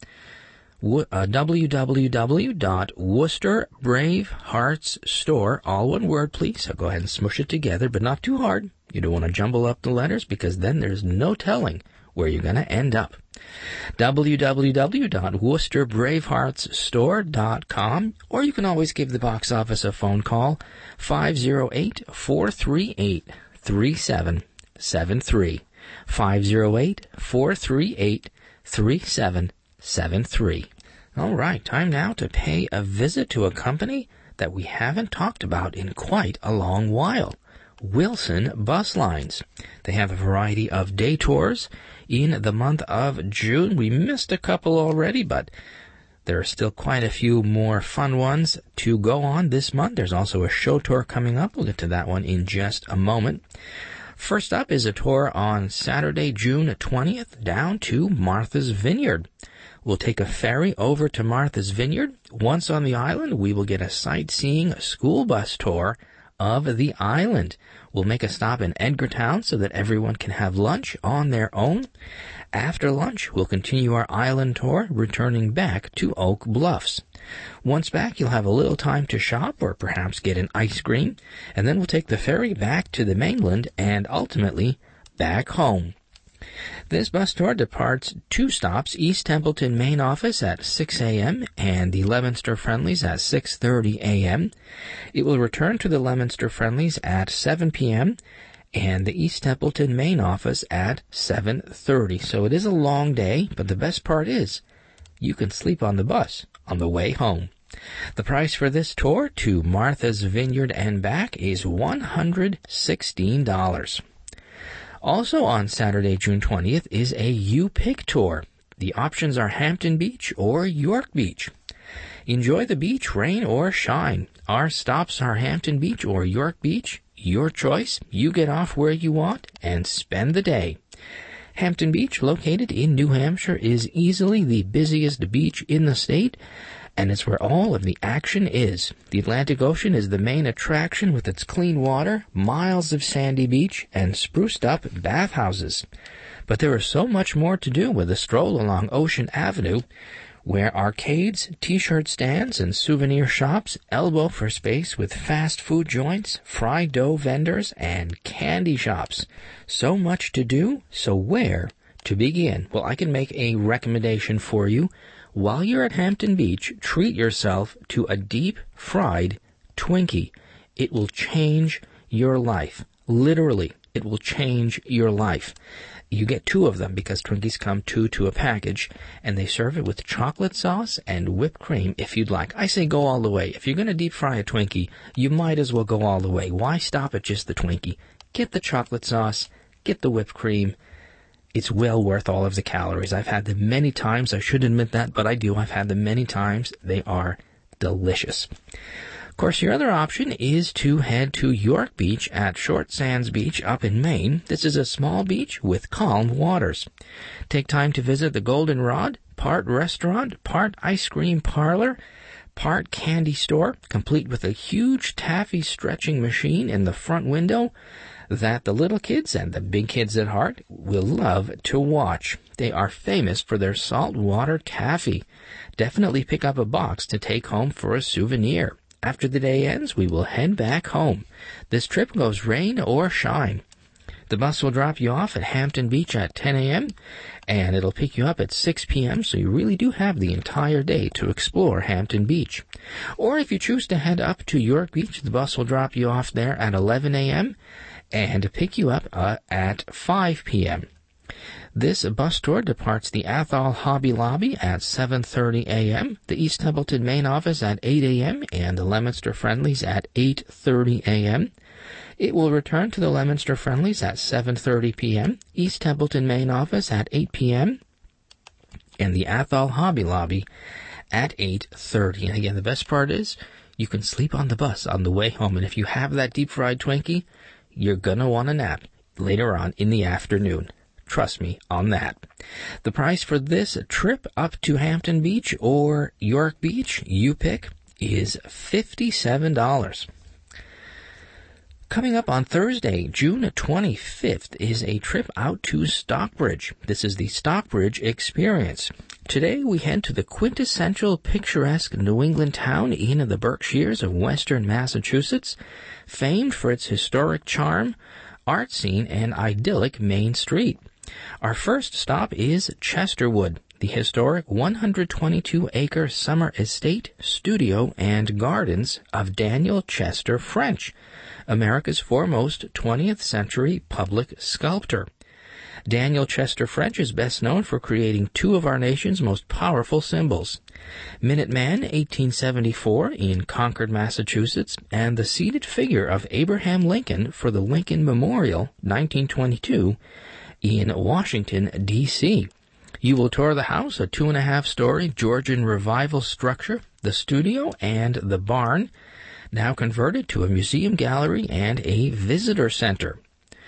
uh, w w w dot worcester bravehearts store, all one word please, so go ahead and smush it together, but not too hard. You don't want to jumble up the letters, because then there's no telling where you're going to end up. w w w dot worcester bravehearts store dot com, or you can always give the box office a phone call, five oh eight, four three eight, three seven seven three, five oh eight, four three eight, three seven seven three. All right, time now to pay a visit to a company that we haven't talked about in quite a long while. Wilson Bus Lines. They have a variety of day tours in the month of June. We missed a couple already, but there are still quite a few more fun ones to go on this month. There's also a show tour coming up. We'll get to that one in just a moment. First up is a tour on Saturday, June twentieth, down to Martha's Vineyard. We'll take a ferry over to Martha's Vineyard. Once on the island, we will get a sightseeing school bus tour of the island. We'll make a stop in Edgartown so that everyone can have lunch on their own. After lunch, we'll continue our island tour, returning back to Oak Bluffs. Once back, you'll have a little time to shop or perhaps get an ice cream, and then we'll take the ferry back to the mainland and ultimately back home. This bus tour departs two stops, East Templeton main office at six a.m. and the Leominster Friendlies at six thirty a.m. It will return to the Leominster Friendlies at seven p.m. and the East Templeton main office at seven thirty. So it is a long day, but the best part is you can sleep on the bus on the way home. The price for this tour to Martha's Vineyard and back is one hundred sixteen dollars. Also on Saturday, June twentieth, is a U-Pick tour. The options are Hampton Beach or York Beach. Enjoy the beach, rain or shine. Our stops are Hampton Beach or York Beach. Your choice. You get off where you want and spend the day. Hampton Beach, located in New Hampshire, is easily the busiest beach in the state, and it's where all of the action is. The Atlantic Ocean is the main attraction with its clean water, miles of sandy beach, and spruced-up bathhouses. But there is so much more to do with a stroll along Ocean Avenue, where arcades, T-shirt stands, and souvenir shops elbow for space with fast food joints, fried dough vendors, and candy shops. So much to do, so where to begin? Well, I can make a recommendation for you. While you're at Hampton Beach, treat yourself to a deep-fried Twinkie. It will change your life. Literally, it will change your life. You get two of them because Twinkies come two to a package, and they serve it with chocolate sauce and whipped cream if you'd like. I say go all the way. If you're going to deep fry a Twinkie, you might as well go all the way. Why stop at just the Twinkie? Get the chocolate sauce, get the whipped cream. It's well worth all of the calories. I've had them many times. I should admit that, but I do. I've had them many times. They are delicious. Of course, your other option is to head to York Beach at Short Sands Beach up in Maine. This is a small beach with calm waters. Take time to visit the Golden Rod, part restaurant, part ice cream parlor, part candy store, complete with a huge taffy stretching machine in the front window that the little kids and the big kids at heart will love to watch. They are famous for their saltwater taffy. Definitely pick up a box to take home for a souvenir. After the day ends, we will head back home. This trip goes rain or shine. The bus will drop you off at Hampton Beach at ten a.m., and it'll pick you up at six p.m., so you really do have the entire day to explore Hampton Beach. Or if you choose to head up to York Beach, the bus will drop you off there at eleven a.m., and pick you up uh, at five p.m. This bus tour departs the Athol Hobby Lobby at seven thirty a.m., the East Templeton main office at eight a.m., and the Leominster Friendlies at eight thirty a.m. It will return to the Leominster Friendlies at seven thirty p.m., East Templeton main office at eight p.m., and the Athol Hobby Lobby at eight thirty. And again, the best part is you can sleep on the bus on the way home, and if you have that deep-fried Twinkie, you're going to want a nap. later on in the afternoon. Trust me on that. The price for this trip up to Hampton Beach or York Beach, you pick, is fifty-seven dollars. Coming up on Thursday, June twenty-fifth, is a trip out to Stockbridge. This is the Stockbridge Experience. Today we head to the quintessential picturesque New England town in the Berkshires of western Massachusetts, famed for its historic charm, art scene, and idyllic Main Street. Our first stop is Chesterwood, the historic one hundred twenty-two acre summer estate, studio, and gardens of Daniel Chester French, America's foremost twentieth century public sculptor. Daniel Chester French is best known for creating two of our nation's most powerful symbols, Minuteman, eighteen seventy-four, in Concord, Massachusetts, and the seated figure of Abraham Lincoln for the Lincoln Memorial, nineteen twenty-two, in Washington, D C You will tour the house, a two-and-a-half-story Georgian Revival structure, the studio, and the barn, now converted to a museum gallery and a visitor center.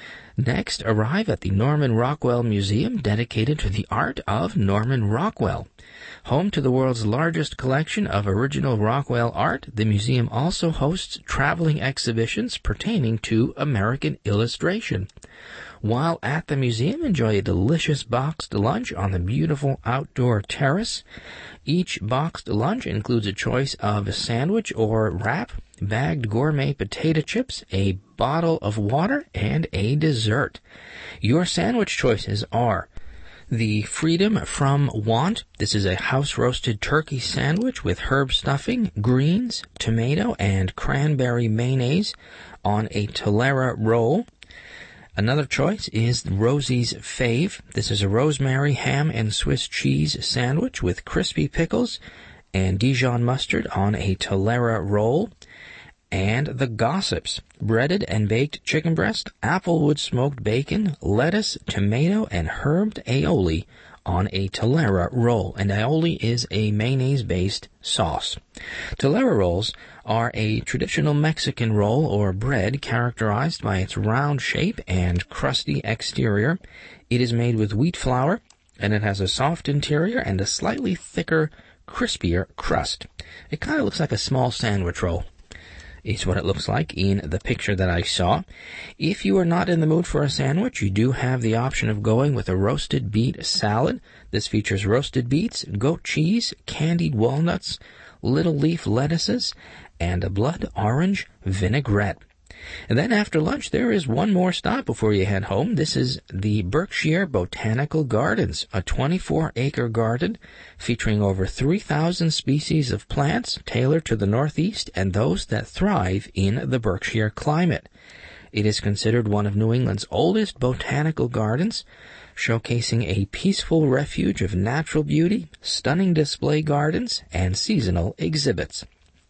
Next, arrive at the Norman Rockwell Museum, dedicated to the art of Norman Rockwell. Home to the world's largest collection of original Rockwell art, the museum also hosts traveling exhibitions pertaining to American illustration. While at the museum, enjoy a delicious boxed lunch on the beautiful outdoor terrace. Each boxed lunch includes a choice of a sandwich or wrap, bagged gourmet potato chips, a bottle of water, and a dessert. Your sandwich choices are the Freedom from Want. This is a house-roasted turkey sandwich with herb stuffing, greens, tomato, and cranberry mayonnaise on a Tolera roll. Another choice is Rosie's Fave. This is a rosemary ham and Swiss cheese sandwich with crispy pickles and Dijon mustard on a Tolera roll. And the Gossips, breaded and baked chicken breast, applewood smoked bacon, lettuce, tomato, and herbed aioli on a Tolera roll. And aioli is a mayonnaise-based sauce. Tolera rolls are a traditional Mexican roll or bread characterized by its round shape and crusty exterior. It is made with wheat flour, and it has a soft interior and a slightly thicker, crispier crust. It kind of looks like a small sandwich roll. Is what it looks like in the picture that I saw. If you are not in the mood for a sandwich, you do have the option of going with a roasted beet salad. This features roasted beets, goat cheese, candied walnuts, little leaf lettuces, and a blood orange vinaigrette. And then after lunch, there is one more stop before you head home. This is the Berkshire Botanical Gardens, a twenty-four acre garden featuring over three thousand species of plants tailored to the Northeast and those that thrive in the Berkshire climate. It is considered one of New England's oldest botanical gardens, showcasing a peaceful refuge of natural beauty, stunning display gardens, and seasonal exhibits.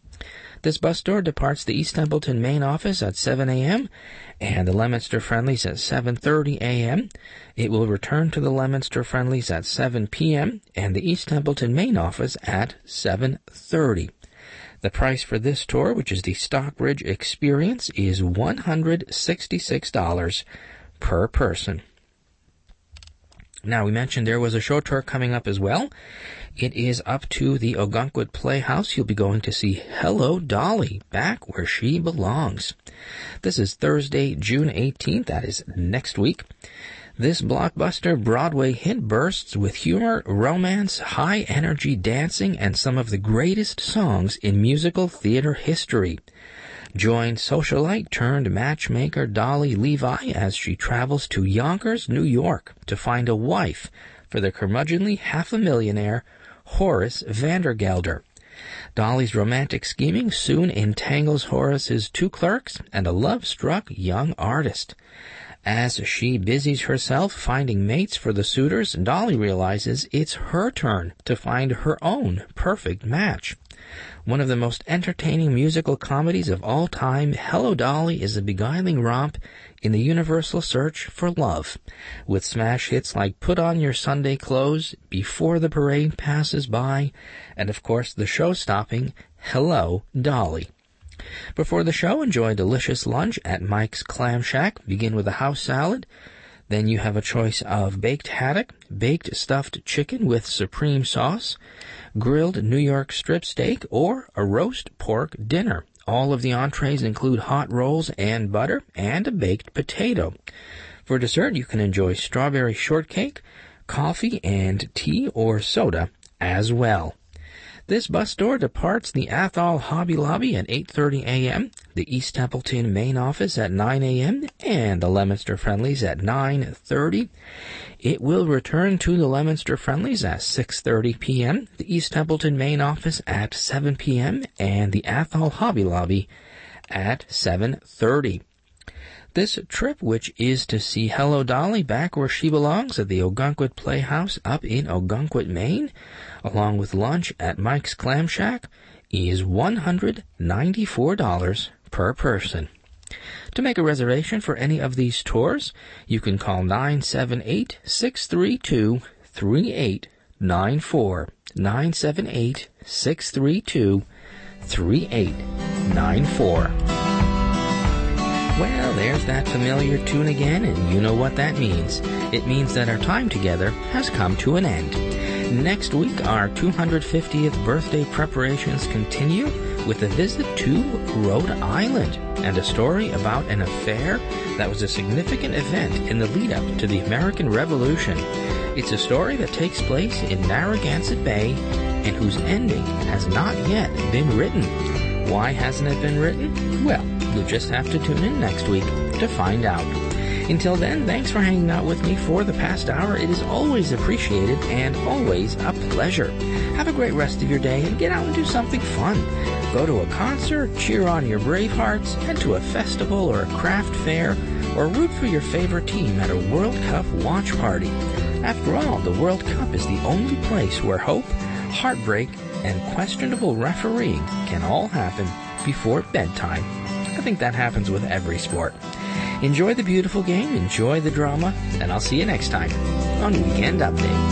This bus tour departs the East Templeton main office at seven a.m. and the Leominster Friendlies at seven thirty a.m. It will return to the Leominster Friendlies at seven p.m. and the East Templeton main office at seven thirty. The price for this tour, which is the Stockbridge Experience, is one hundred sixty-six dollars per person. Now, we mentioned there was a show tour coming up as well. It is up to the Ogunquit Playhouse. You'll be going to see Hello, Dolly, back where she belongs. This is Thursday, June eighteenth. That is next week. This blockbuster Broadway hit bursts with humor, romance, high-energy dancing, and some of the greatest songs in musical theater history. Join socialite turned matchmaker Dolly Levi as she travels to Yonkers, New York to find a wife for the curmudgeonly half-a-millionaire Horace Vandergelder. Dolly's romantic scheming soon entangles Horace's two clerks and a love-struck young artist. As she busies herself finding mates for the suitors, Dolly realizes it's her turn to find her own perfect match. One of the most entertaining musical comedies of all time, Hello, Dolly is a beguiling romp in the universal search for love, with smash hits like Put On Your Sunday Clothes, Before the Parade Passes By, and of course the show-stopping Hello, Dolly. Before the show, enjoy a delicious lunch at Mike's Clam Shack. Begin with a house salad. Then you have a choice of baked haddock, baked stuffed chicken with supreme sauce, grilled New York strip steak, or a roast pork dinner. All of the entrees include hot rolls and butter and a baked potato. For dessert, you can enjoy strawberry shortcake, coffee, and tea or soda as well. This bus tour departs the Athol Hobby Lobby at eight thirty a.m., the East Templeton main office at nine a.m., and the Leominster Friendlies at nine thirty. It will return to the Leominster Friendlies at six thirty p.m., the East Templeton main office at seven p.m., and the Athol Hobby Lobby at seven thirty. This trip, which is to see Hello Dolly back where she belongs at the Ogunquit Playhouse up in Ogunquit, Maine, along with lunch at Mike's Clam Shack, is one hundred ninety-four dollars per person. To make a reservation for any of these tours, you can call nine seven eight, six three two, three eight nine four, nine seven eight, six three two, three eight nine four. Well, there's that familiar tune again, and you know what that means. It means that our time together has come to an end. Next week, our two hundred fiftieth birthday preparations continue with a visit to Rhode Island and a story about an affair that was a significant event in the lead-up to the American Revolution. It's a story that takes place in Narragansett Bay and whose ending has not yet been written. Why hasn't it been written? Well, you'll just have to tune in next week to find out. Until then, thanks for hanging out with me for the past hour. It is always appreciated and always a pleasure. Have a great rest of your day and get out and do something fun. Go to a concert, cheer on your Bravehearts, head to a festival or a craft fair, or root for your favorite team at a World Cup watch party. After all, the World Cup is the only place where hope, heartbreak, and questionable refereeing can all happen before bedtime. I think that happens with every sport. Enjoy the beautiful game, enjoy the drama, and I'll see you next time on Weekend Update.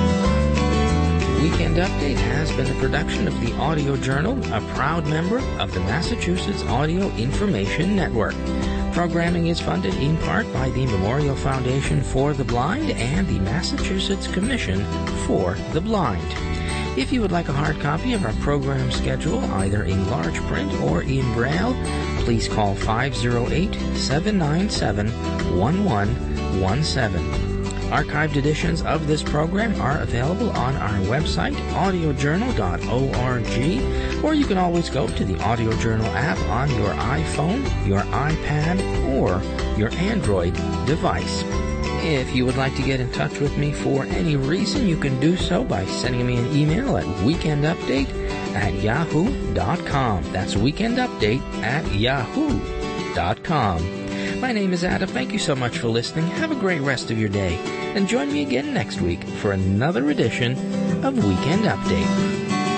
Weekend Update has been a production of the Audio Journal, a proud member of the Massachusetts Audio Information Network. Programming is funded in part by the Memorial Foundation for the Blind and the Massachusetts Commission for the Blind. If you would like a hard copy of our program schedule, either in large print or in Braille, please call five oh eight, seven nine seven, one one one seven. Archived editions of this program are available on our website, audio journal dot org, or you can always go to the Audio Journal app on your iPhone, your iPad, or your Android device. If you would like to get in touch with me for any reason, you can do so by sending me an email at weekendupdate at yahoo dot com. That's weekendupdate at yahoo dot com. My name is Adam. Thank you so much for listening. Have a great rest of your day. And join me again next week for another edition of Weekend Update.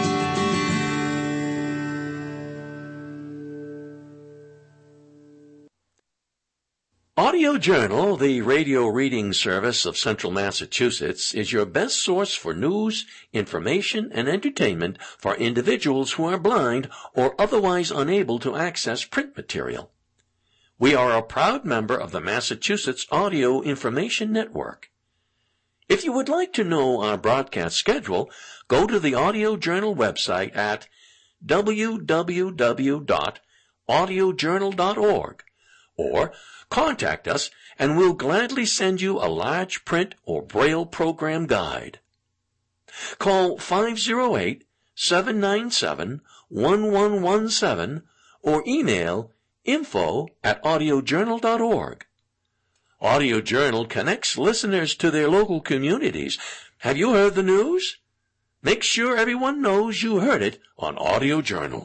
Audio Journal, the radio reading service of Central Massachusetts, is your best source for news, information, and entertainment for individuals who are blind or otherwise unable to access print material. We are a proud member of the Massachusetts Audio Information Network. If you would like to know our broadcast schedule, go to the Audio Journal website at w w w dot audio journal dot org or contact us and we'll gladly send you a large print or Braille program guide. Call five oh eight, seven nine seven, one one one seven or email info at audio journal dot org. Audio Journal connects listeners to their local communities. Have you heard the news? Make sure everyone knows you heard it on Audio Journal.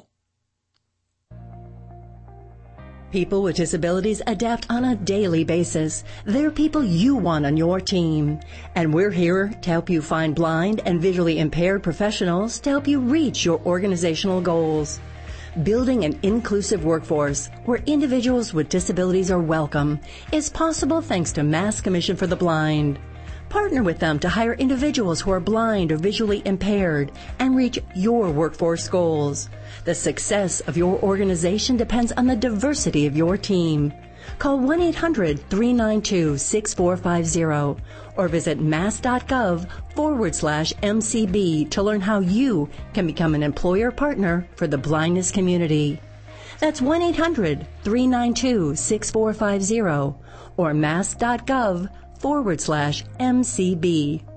People with disabilities adapt on a daily basis. They're people you want on your team. And we're here to help you find blind and visually impaired professionals to help you reach your organizational goals. Building an inclusive workforce where individuals with disabilities are welcome is possible thanks to Mass Commission for the Blind. Partner with them to hire individuals who are blind or visually impaired and reach your workforce goals. The success of your organization depends on the diversity of your team. Call one eight hundred three nine two six four five zero or visit mass.gov forward slash MCB to learn how you can become an employer partner for the blindness community. That's one eight hundred three nine two six four five zero or mass.gov forward slash MCB.